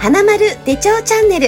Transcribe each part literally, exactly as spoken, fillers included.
花丸手帳チャンネル。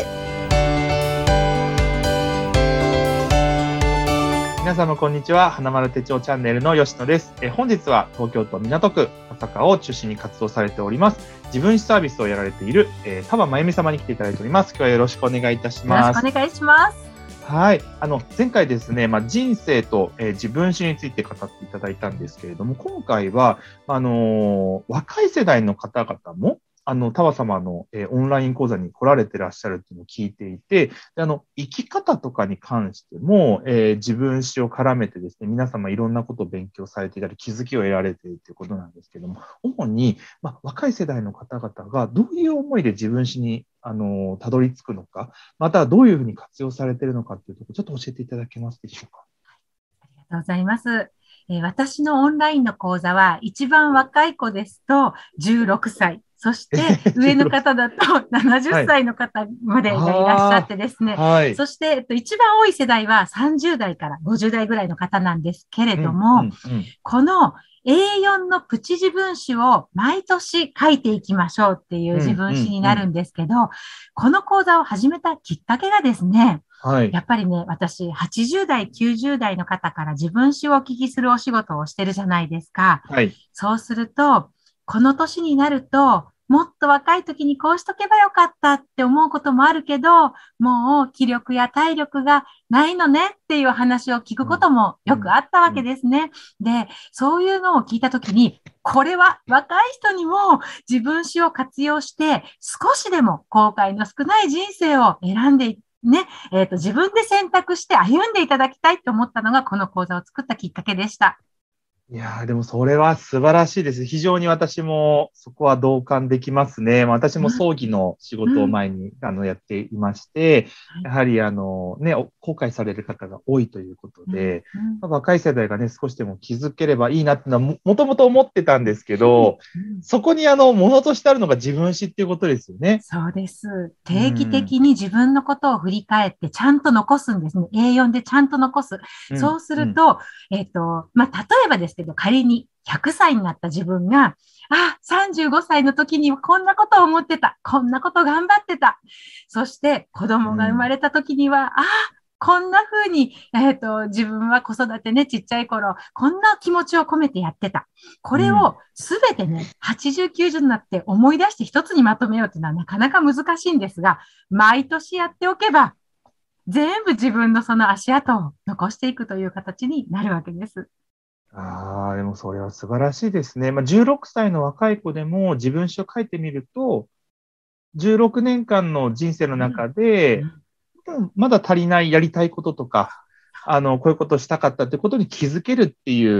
皆様こんにちは。花丸手帳チャンネルの吉野です。え本日は東京都港区朝霞を中心に活動されております自分史サービスをやられている、えー、田場真由美様に来ていただいております。今日はよろしくお願いいたします。 よろしくお願いします。 はい。あの、前回ですね、まあ、人生と、えー、自分史について語っていただいたんですけれども、今回は、あのー、若い世代の方々も、あの、田場様の、えー、オンライン講座に来られてらっしゃるっていうのを聞いていて、であの、生き方とかに関しても、えー、自分史を絡めてですね、皆様いろんなことを勉強されていたり、気づきを得られているということなんですけども、主に、まあ、若い世代の方々がどういう思いで自分史にあの、たどり着くのか、またどういうふうに活用されているのかっていうところ、ちょっと教えていただけますでしょうか。 ありがとうございます。えー、私のオンラインの講座は、一番若い子ですとじゅうろくさい、そして上の方だとななじゅっさいの方までがいらっしゃってですね、 はい、 そして、えっと、一番多い世代はさんじゅうだいからごじゅうだいぐらいの方なんですけれども、うんうんうん、このエーよん のプチ自分史を毎年書いていきましょうっていう自分史になるんですけど、うんうんうん、この講座を始めたきっかけがですね、はい、やっぱりね、私、はちじゅうだい、きゅうじゅうだいの方から自分史をお聞きするお仕事をしてるじゃないですか。はい、そうすると、この年になると、もっと若い時にこうしとけばよかったって思うこともあるけど、もう気力や体力がないのねっていう話を聞くこともよくあったわけですね。で、そういうのを聞いた時に、これは若い人にも自分史を活用して少しでも後悔の少ない人生を選んでね、えっと、自分で選択して歩んでいただきたいと思ったのがこの講座を作ったきっかけでした。 いやー、でもそれは素晴らしいです。非常に私もそこは同感できますね。私も葬儀の仕事を前に、うん、あのやっていまして、やはりあのね、後悔される方が多いということで、うん、若い世代がね、少しでも気づければいいなっていうのは も, もともと思ってたんですけど、うん、そこにあの、ものとしてあるのが自分史っていうことですよね。 そうです。定期的に自分のことを振り返ってちゃんと残すんですね。エーよん でちゃんと残す。うん、そうすると、うん、えっと、まあ、例えばですけど、仮にひゃくさいになった自分が、あ、さんじゅうごさいの時にはこんなことを思ってた。こんなこと頑張ってた。そして子供が生まれた時には、うん、あ、こんな風に、えっと、自分は子育てね、ちっちゃい頃、こんな気持ちを込めてやってた。これをすべてね、はちじゅう、きゅうじゅうになって思い出して一つにまとめようっていうのはなかなか難しいんですが、毎年やっておけば、全部自分のその足跡を残していくという形になるわけです。 ああ、でもそれは素晴らしいですね。まあ、じゅうろくさいの若い子でも自分史を書いてみると、じゅうろくねんかんの人生の中で、うんうん、まだ足りないやりたいこととか、あの、こういうことをしたかったってことに気づけるっていう、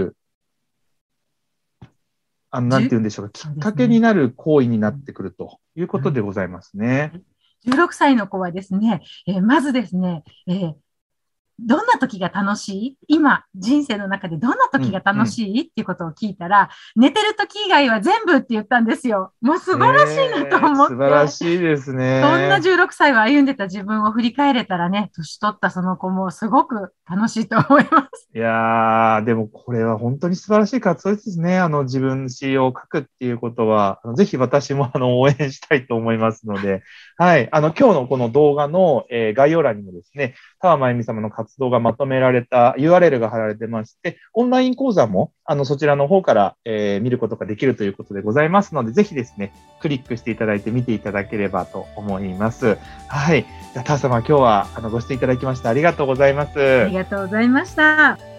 あの、なんて言うんでしょうか、きっかけになる行為になってくるということでございますね。うん、 じゅうろくさいの子はですね、えー、まずですね、えーどんな時が楽しい？今、人生の中でどんな時が楽しい、うんうん、っていうことを聞いたら、寝てる時以外は全部って言ったんですよ。もう素晴らしいなと思って。 素晴らしいですね。 そんなじゅうろくさいを歩んでた自分を振り返れたらね、年取ったその子もすごく楽しいと思います。 いやー、でもこれは本当に素晴らしい活動ですね。あの、自分史を書くっていうことは、ぜひ私もあの、応援したいと思いますので、はい。あの、今日のこの動画の、えー、概要欄にもですね、田場真由美様の活動がまとめられた ユーアールエル が貼られてまして、オンライン講座も、あの、そちらの方から、えー、見ることができるということでございますので、ぜひですね、クリックしていただいて見ていただければと思います。はい。じゃあ、田場様、今日は、あの、ご出演いただきましてありがとうございます。 ありがとうございました。